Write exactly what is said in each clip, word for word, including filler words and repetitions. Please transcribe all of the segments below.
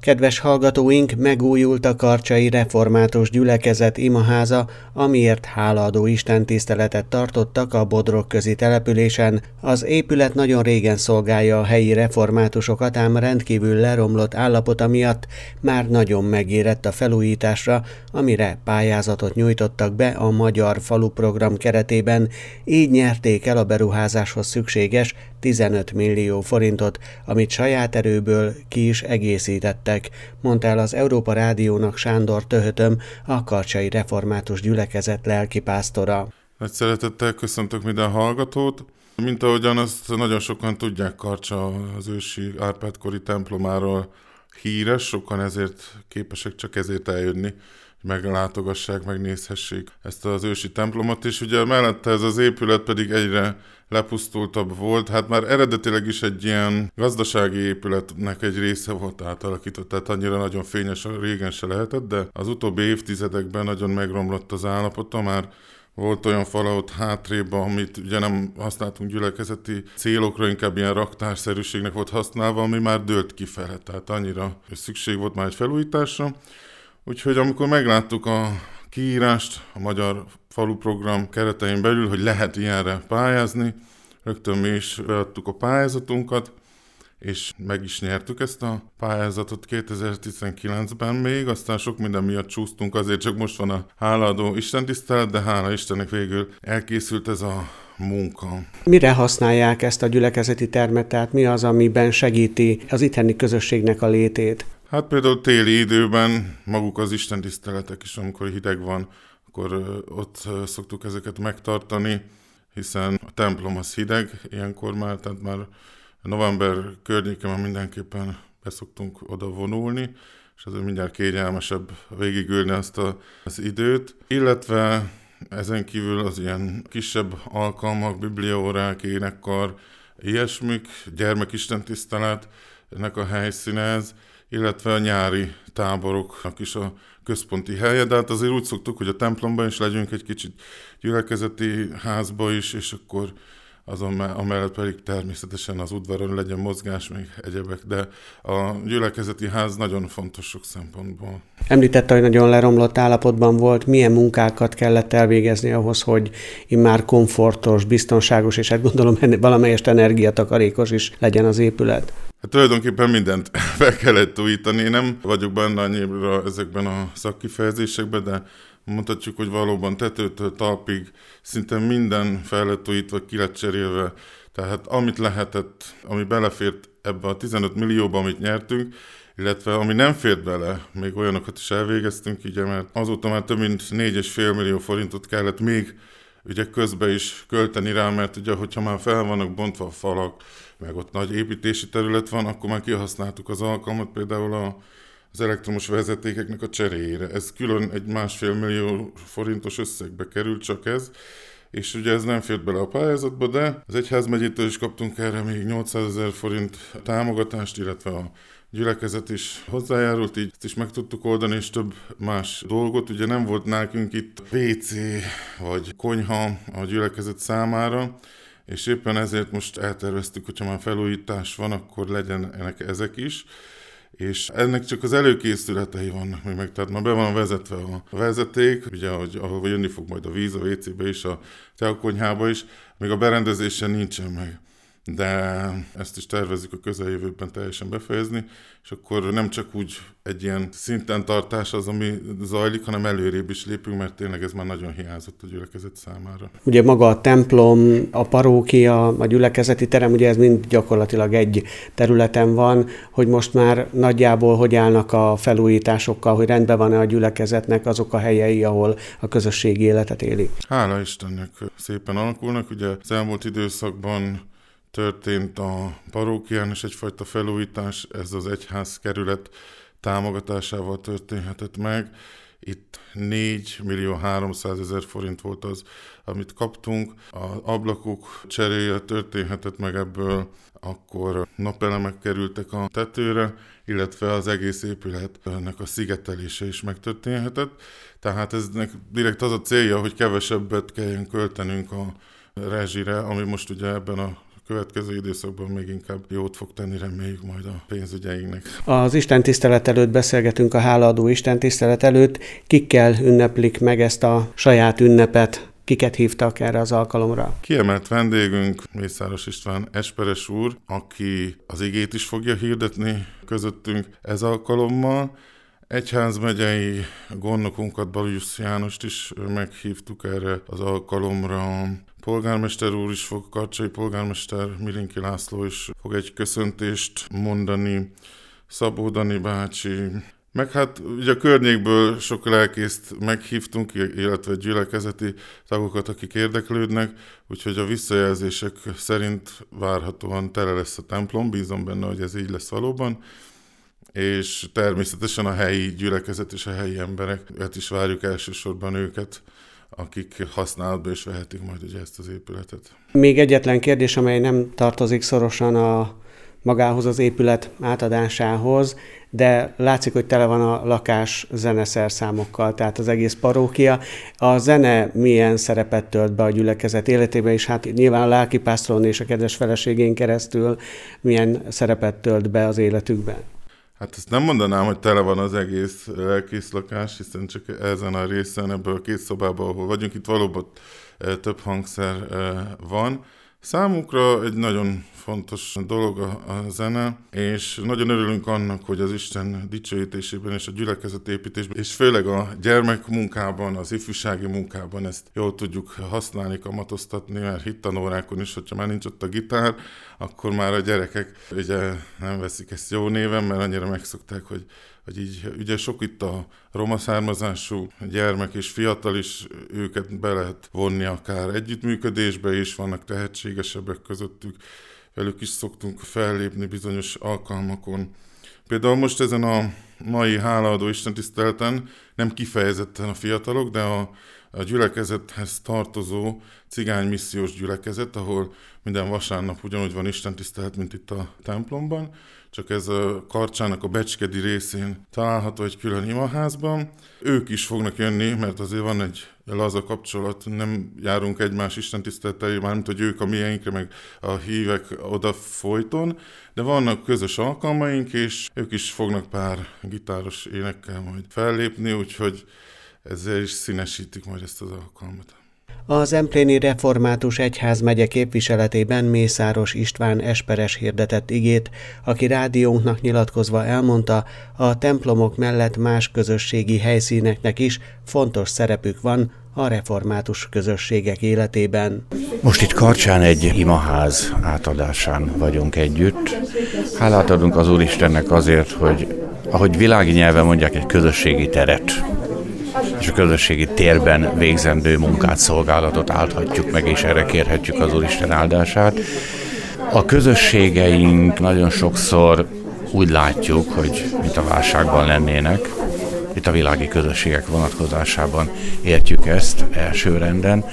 Kedves hallgatóink, megújult a Karcsai Református Gyülekezet imaháza, amiért hálaadó istentiszteletet tartottak a Bodrogközi településen. Az épület nagyon régen szolgálja a helyi reformátusokat, ám rendkívül leromlott állapota miatt már nagyon megérett a felújításra, amire pályázatot nyújtottak be a Magyar Falu Program keretében, így nyerték el a beruházáshoz szükséges tizenöt millió forintot, amit saját erőből ki is egészítettek, mondta el az Európa Rádiónak Sándor Töhötöm, a Karcsai Református Gyülekezet lelkipásztora. Nagy szeretettel köszöntök minden hallgatót. Mint ahogyan azt nagyon sokan tudják, Karcsa az ősi Árpád-kori templomáról híres, sokan ezért képesek csak ezért eljönni, meglátogassák, megnézhessék ezt az ősi templomot, és ugye mellette ez az épület pedig egyre lepusztultabb volt, hát már eredetileg is egy ilyen gazdasági épületnek egy része volt átalakított, tehát annyira nagyon fényes régen se lehetett, de az utóbbi évtizedekben nagyon megromlott az állapota, már volt olyan fal ott hátrébb, amit ugye nem használtunk gyülekezeti célokra, inkább ilyen raktárszerűségnek volt használva, ami már dőlt kifele, tehát annyira szükség volt már egy felújításra. Úgyhogy amikor megláttuk a kiírást a Magyar Falu Program keretein belül, hogy lehet ilyenre pályázni, rögtön mi is beadtuk a pályázatunkat, és meg is nyertük ezt a pályázatot kétezer-tizenkilencben még, aztán sok minden miatt csúsztunk, azért csak most van a hálaadó istentisztelet, de hála Istennek végül elkészült ez a munka. Mire használják ezt a gyülekezeti termet, tehát mi az, amiben segíti az itteni közösségnek a létét? Hát például téli időben maguk az istentiszteletek is, amikor hideg van, akkor ott szoktuk ezeket megtartani, hiszen a templom az hideg ilyenkor már, tehát már november környéken már mindenképpen beszoktunk oda vonulni, és azért mindjárt kényelmesebb végigülni azt a, az időt. Illetve ezen kívül az ilyen kisebb alkalmak, bibliaórák, énekkar, ilyesmik, gyermekistentisztelet, ennek a helyszíne ez, illetve a nyári táboroknak is a központi helye, de hát azért úgy szoktuk, hogy a templomban is legyünk egy kicsit gyülekezeti házba is, és akkor azon amellett pedig természetesen az udvaron legyen mozgás, még egyebek, de a gyülekezeti ház nagyon fontos sok szempontból. Említette, hogy nagyon leromlott állapotban volt, milyen munkákat kellett elvégezni ahhoz, hogy immár komfortos, biztonságos, és hát gondolom valamelyest energiatakarékos is legyen az épület. Hát tulajdonképpen mindent fel kellett újítani. Én nem vagyok benne annyira ezekben a szakkifejezésekben, de mondhatjuk, hogy valóban tetőtől talpig szinte minden fel lett újítva, ki lett cserélve. Tehát amit lehetett, ami belefért ebbe a tizenöt millióba, amit nyertünk, illetve ami nem fért bele, még olyanokat is elvégeztünk, ugye, mert azóta már több mint négy egész öt millió forintot kellett még ugye közben is költeni rá, mert ugye, hogyha már fel vannak bontva a falak, meg ott nagy építési terület van, akkor már kihasználtuk az alkalmat, például a, az elektromos vezetékeknek a cseréjére. Ez külön egy másfél millió forintos összegbe került csak ez, és ugye ez nem fért bele a pályázatba, de az egyházmegyétől is kaptunk erre még nyolcszázezer forint támogatást, illetve a gyülekezet is hozzájárult, így ezt is meg tudtuk oldani, és több más dolgot. Ugye nem volt nekünk itt vé cé vagy konyha a gyülekezet számára, és éppen ezért most elterveztük, hogyha már felújítás van, akkor legyenek ezek is. És ennek csak az előkészületei vannak még meg, tehát már be van vezetve a vezeték, ugye, ahogy, ahol jönni fog majd a víz, a vé cébe is, a teakonyhába is, még a berendezésen nincsen meg. De ezt is tervezzük a közeljövőben teljesen befejezni, és akkor nem csak úgy egy ilyen szinten tartás az, ami zajlik, hanem előrébb is lépünk, mert tényleg ez már nagyon hiányzott a gyülekezet számára. Ugye maga a templom, a parókia, a gyülekezeti terem, ugye ez mind gyakorlatilag egy területen van, hogy most már nagyjából hogy állnak a felújításokkal, hogy rendben van-e a gyülekezetnek azok a helyei, ahol a közösségi életet éli. Hála Istennek szépen alakulnak, ugye az elmúlt időszakban történt a parókián is egyfajta felújítás, ez az egyház kerület támogatásával történhetett meg. Itt négy millió háromszázezer forint volt az, amit kaptunk. Az ablakok cseréje történhetett meg ebből, akkor napelemek kerültek a tetőre, illetve az egész épületnek a szigetelése is megtörténhetett. Tehát eznek direkt az a célja, hogy kevesebbet kelljen költenünk a rezsire, ami most ugye ebben a következő időszakban még inkább jót fog tenni, reméljük majd a pénzügyeinknek. Az istentisztelet előtt beszélgetünk, a hálaadó istentisztelet előtt. Kikkel ünneplik meg ezt a saját ünnepet? Kiket hívtak erre az alkalomra? Kiemelt vendégünk Mészáros István esperes úr, aki az igét is fogja hirdetni közöttünk ez alkalommal. Egyházmegyei gondnokunkat, Baljusz Jánost is meghívtuk erre az alkalomra. Polgármester úr is fog, Karcsai polgármester, Milinki László is fog egy köszöntést mondani, Szabó Dani bácsi. Meg hát ugye a környékből sok lelkészt meghívtunk, illetve gyülekezeti tagokat, akik érdeklődnek, úgyhogy a visszajelzések szerint várhatóan tele lesz a templom, bízom benne, hogy ez így lesz valóban, és természetesen a helyi gyülekezet és a helyi embereket is várjuk, elsősorban őket, akik használatba is vehetik majd ugye ezt az épületet. Még egyetlen kérdés, amely nem tartozik szorosan a magához az épület átadásához, de látszik, hogy tele van a lakás zeneszerszámokkal, tehát az egész parókia. A zene milyen szerepet tölt be a gyülekezet életébe, és hát nyilván a lelkipásztoron és a kedves feleségén keresztül milyen szerepet tölt be az életükben? Hát ezt nem mondanám, hogy tele van az egész lelkész lakás, hiszen csak ezen a részen, ebből a két szobában, ahol vagyunk, itt valóban több hangszer van. Számukra egy nagyon fontos dolog a, a zene, és nagyon örülünk annak, hogy az Isten dicsőítésében és a gyülekezetépítésben, és főleg a gyermekmunkában, az ifjúsági munkában ezt jól tudjuk használni, kamatoztatni, mert hittanórákon is, hogyha már nincs ott a gitár, akkor már a gyerekek ugye nem veszik ezt jó néven, mert annyira megszokták, hogy hogy így, ugye sok itt a roma származású gyermek és fiatal is, őket be lehet vonni akár együttműködésbe is, vannak tehetségesebbek közöttük, velük is szoktunk fellépni bizonyos alkalmakon. Például most ezen a mai hálaadó istentiszteleten nem kifejezetten a fiatalok, de a, a gyülekezethez tartozó cigány missziós gyülekezet, ahol minden vasárnap ugyanúgy van istentisztelet, mint itt a templomban, csak ez a Karcsának a becskedi részén található egy külön imaházban. Ők is fognak jönni, mert azért van egy laza kapcsolat, nem járunk egymás istentiszteletei, mármint hogy ők a mieinkre, meg a hívek oda folyton, de vannak közös alkalmaink, és ők is fognak pár gitáros énekkel majd fellépni, úgyhogy ezzel is színesítik majd ezt az alkalmat. A Zempléni Református Egyházmegye képviseletében Mészáros István esperes hirdetett igét, aki rádiónknak nyilatkozva elmondta, a templomok mellett más közösségi helyszíneknek is fontos szerepük van a református közösségek életében. Most itt Karcsán egy imaház átadásán vagyunk együtt. Hálát adunk az Úristennek azért, hogy ahogy világi nyelven mondják, egy közösségi teret és a közösségi térben végzendő munkát, szolgálatot áldhatjuk meg, és erre kérhetjük az Úristen áldását. A közösségeink nagyon sokszor úgy látjuk, hogy mint a válságban lennének. Itt a világi közösségek vonatkozásában értjük ezt elsőrenden.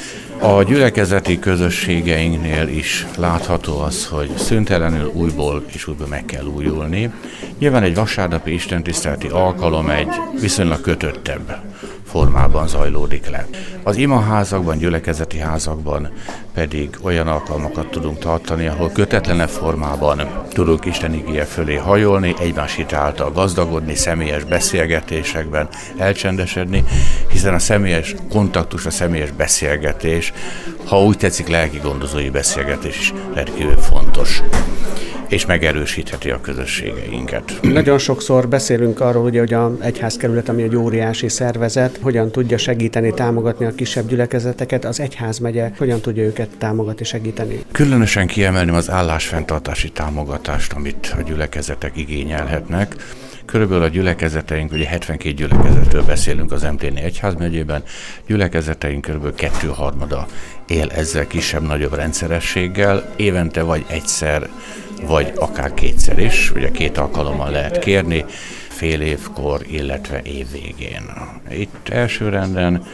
A gyülekezeti közösségeinknél is látható az, hogy szüntelenül újból és újból meg kell újulni. Nyilván egy vasárnapi istentiszteleti alkalom egy viszonylag kötöttebb formában zajlódik le. Az imaházakban, gyülekezeti házakban pedig olyan alkalmakat tudunk tartani, ahol kötetlenebb formában tudunk Isten igéje fölé hajolni, egymás hit által gazdagodni, személyes beszélgetésekben elcsendesedni, hiszen a személyes kontaktus, a személyes beszélgetés, ha úgy tetszik, lelki gondozói beszélgetés is rendkívül fontos, és megerősítheti a közösségeinket. Nagyon sokszor beszélünk arról, ugye, hogy az egyházkerület, ami egy óriási szervezet, hogyan tudja segíteni, támogatni a kisebb gyülekezeteket, az egyházmegye hogyan tudja őket támogatni, segíteni. Különösen kiemelném az állásfenntartási támogatást, amit a gyülekezetek igényelhetnek. Körülbelül a gyülekezeteink, ugye hetvenkét gyülekezetről beszélünk az Zempléni Egyházmegyében, gyülekezeteink körülbelül kettőharmada él ezzel kisebb-nagyobb rendszerességgel, évente vagy egyszer, vagy akár kétszer is, ugye két alkalommal lehet kérni, fél évkor, illetve év végén. Itt elsőrenden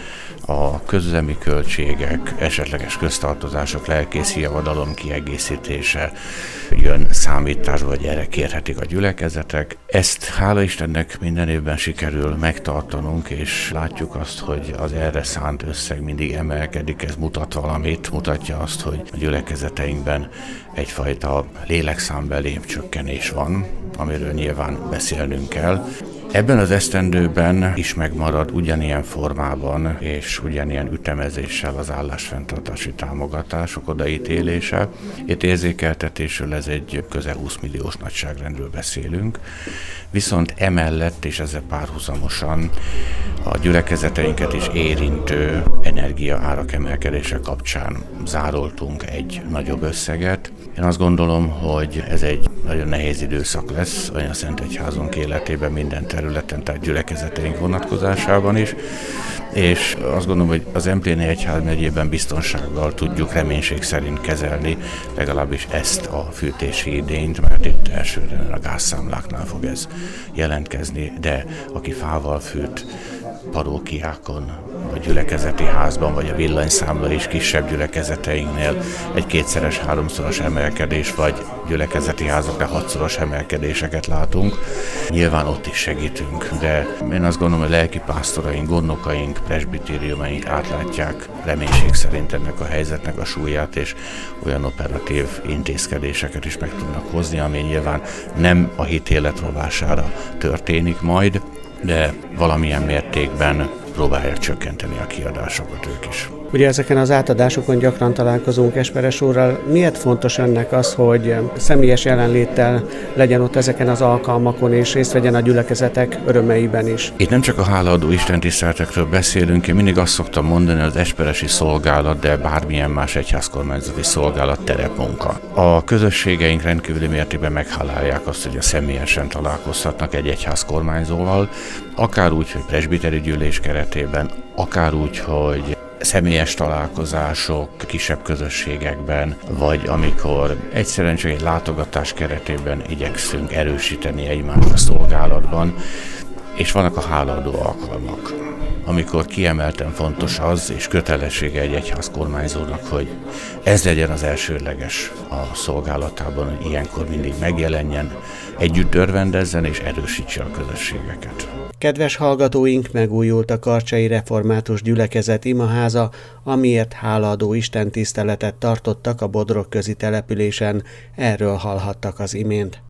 a közüzemi költségek, esetleges köztartozások, lelkészi javadalom kiegészítése jön számításba, vagy erre kérhetik a gyülekezetek. Ezt hála Istennek minden évben sikerül megtartanunk, és látjuk azt, hogy az erre szánt összeg mindig emelkedik, ez mutat valamit, mutatja azt, hogy a gyülekezeteinkben egyfajta lélekszámbeli csökkenés van, amiről nyilván beszélnünk kell. Ebben az esztendőben is megmarad ugyanilyen formában és ugyanilyen ütemezéssel az állásfenntartási támogatások odaítélése. Itt érzékeltetésről ez egy közel húsz milliós nagyságrendről beszélünk, viszont emellett és ezzel párhuzamosan a gyülekezeteinket is érintő energiaárak emelkedése kapcsán zároltunk egy nagyobb összeget. Én azt gondolom, hogy ez egy nagyon nehéz időszak lesz olyan Szentegyházunk életében minden területen, tehát gyülekezeteink vonatkozásában is, és azt gondolom, hogy az Empléni Egyházmegyében biztonsággal tudjuk reménység szerint kezelni legalábbis ezt a fűtési idényt, mert itt elsőre a gázszámláknál fog ez jelentkezni, de aki fával fűt, parókiákon, vagy gyülekezeti házban, vagy a villanyszámla is kisebb gyülekezeteinknél egy kétszeres, háromszoros emelkedés, vagy gyülekezeti házaknál hatszoros emelkedéseket látunk. Nyilván ott is segítünk, de én azt gondolom, hogy lelkipásztoraink, gondnokaink, presbitériumaink átlátják reménység szerint ennek a helyzetnek a súlyát, és olyan operatív intézkedéseket is meg tudnak hozni, ami nyilván nem a hitélet rovására történik majd, de valamilyen mértékben próbálják csökkenteni a kiadásokat ők is. Ugye ezeken az átadásokon gyakran találkozunk Esperes úrral. Miért fontos önnek az, hogy személyes jelenléttel legyen ott ezeken az alkalmakon, és részt vegyen a gyülekezetek örömeiben is? Itt nem csak a hálaadó istentiszteletekről beszélünk, én mindig azt szoktam mondani, hogy az esperesi szolgálat, de bármilyen más egyházkormányzati szolgálat terepmunka. A közösségeink rendkívüli mértékben meghálálják azt, hogy a személyesen találkozhatnak egy egyházkormányzóval, akár úgy, hogy presbiteri gyűlés keretében, akár úgy, hogy személyes találkozások kisebb közösségekben, vagy amikor egyszerűen csak egy látogatás keretében igyekszünk erősíteni egymást a szolgálatban, és vannak a hálaadó alkalmak, amikor kiemelten fontos az, és kötelessége egy egyház kormányzónak, hogy ez legyen az elsődleges a szolgálatában, hogy ilyenkor mindig megjelenjen, együtt örvendezzen és erősítse a közösségeket. Kedves hallgatóink, megújult a Karcsai Református Gyülekezet imaháza, amiért hálaadó istentiszteletet tartottak a Bodrogközi településen, erről hallhattak az imént.